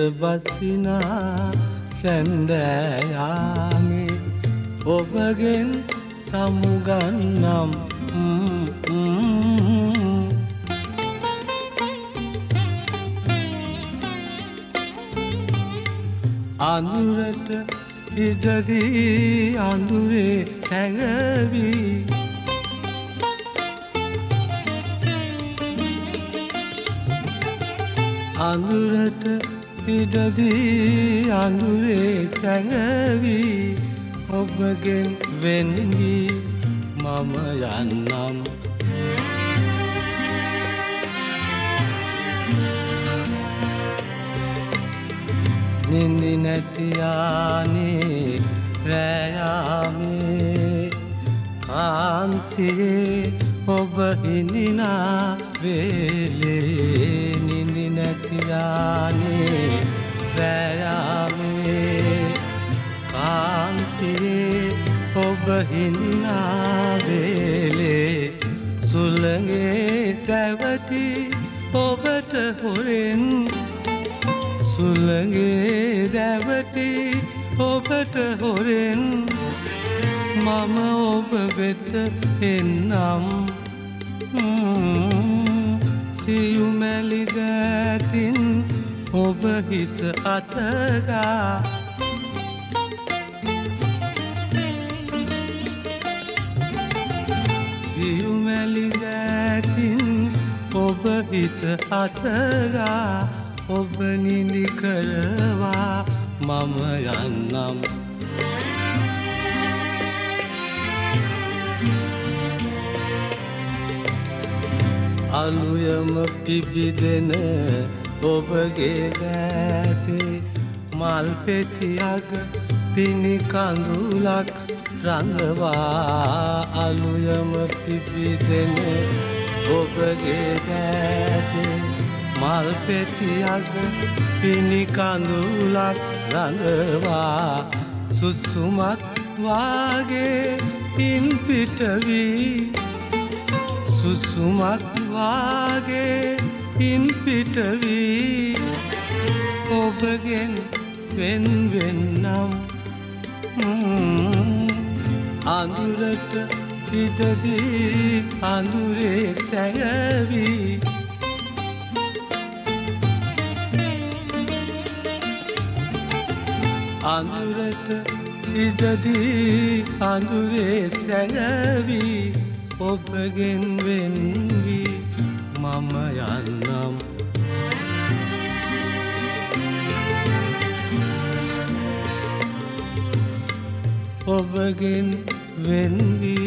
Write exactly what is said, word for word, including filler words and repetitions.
ඉරබසිනා සැන්දෑයාමේ ඔබගෙන් සමුගන්නම් අඳුරට ඉඩදී අඳුරේ සැඟවී අඳුරට ඉඩදී අඳුරේ සැඟවී ඔබගෙන් වෙන් වී මම යන්නම් නින්දි නැතියානේ රැයාමේ කාන්සියේ ඔබ හිඳිනා වේලේ නින්දි නැතියානේ රැයාමේ කාන්සියේ ඔබ හිඳිනා වේලේ සුළඟේ දැවටි ඔබට හොරෙන් සුළඟේ දැවටි ඔබට හොරෙන් මම ඔබ වෙත එන්නම් සියුමැලි දෑතින් ඔබ හිස අතගා සියුමැලි දෑතින් ඔබ හිස අතගා ඔබ නිදි කරවා මම යන්නම් අලුයම පිබිදෙන ඔබගේ දැසේ මල් පෙතියක පිණි කඳුලක් රඳවා අලුයම පිබිදෙන ඔබගේ දැසේ මල් පෙතියක පිණි කඳුලක් රඳවා සුසුමක් වාගේ ඉන් පිටවී සුසුමක් වාගේ ඉන් පිටවී ඔබගෙන් වෙන් වෙන්නම් අඳුරට ඉඩදී අඳුරේ සැඟවී අඳුරට ඉඩදී අඳුරේ සැඟවී ඔබගෙන් වෙන් වී මම යන්නම් ඔබගෙන් වෙන් වී